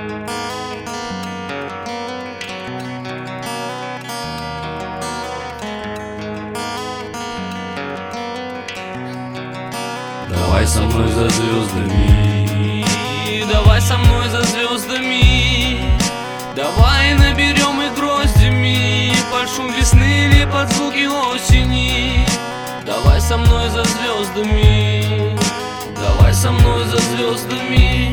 Давай со мной за звездами, давай со мной за звездами, давай наберем их гроздями под шум весны или под звуки осени. Давай со мной за звездами, давай со мной за звездами,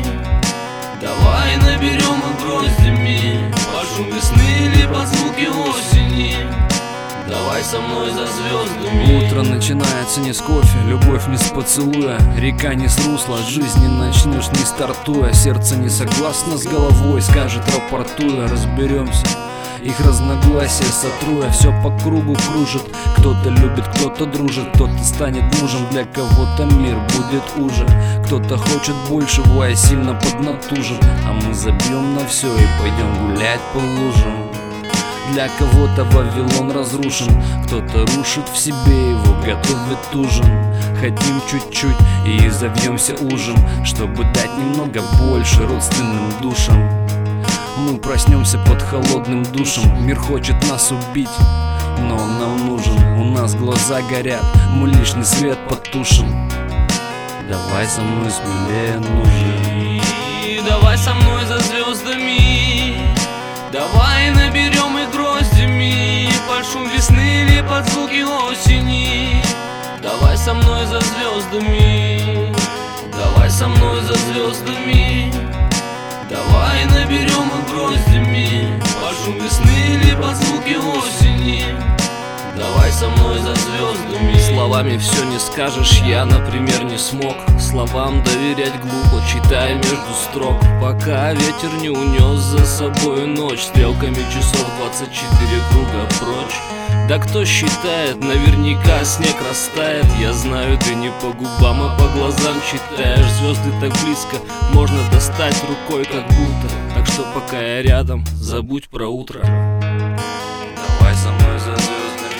давай наберем их гроздями под шум весны или под звуки осени. Давай со мной за звездами. Утро начинается не с кофе, любовь не с поцелуя, река не с русла, жизнь не начнешь не стартуя. Сердце не согласно с головой, скажет рапортуя. Разберемся, их разногласия сотруя, все по кругу кружит. Кто-то любит, кто-то дружит, кто-то станет мужем, для кого-то мир будет уже. Кто-то хочет большего и сильно поднатужен, а мы забьем на все и пойдем гулять по лужам. Для кого-то Вавилон разрушен, кто-то рушит в себе его, готовит ужин. Хотим чуть-чуть и завьемся ужин, чтобы дать немного больше родственным душам. Мы проснемся под холодным душем, мир хочет нас убить, но он нам нужен. У нас глаза горят, мы лишний свет потушим. Давай со мной смелее, нужен. Давай со мной за звездами, давай наберем их гроздями под шум весны или под звуки осени. Давай со мной за звездами, давай со мной за звездами, давай наберем их гроздями под шум весны или под звуки осени. Давай со мной за звездами. Словами все не скажешь, я, например, не смог словам доверять глупо, читая между строк, пока ветер не унес за собой ночь. Стрелками часов 24 круга прочь. Да кто считает, наверняка снег растает. Я знаю, ты не по губам, а по глазам читаешь. Звезды так близко, можно достать рукой как будто. Так что пока я рядом, забудь про утро. Давай со мной за звездами,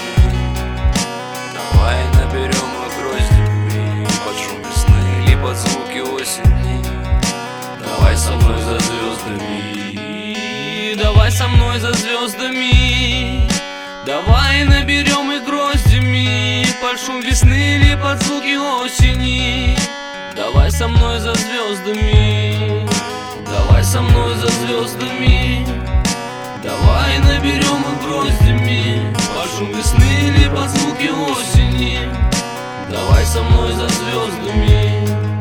давай наберем их гроздями под шум весны или под звуки осени. Давай со мной за звездами, давай со мной за звездами, давай наберем их гроздями под шум весны или под звуки осени. Давай со мной за звездами, давай со мной за звездами, давай наберем их гроздями под шум весны или под звуки осени. Давай со мной за звездами.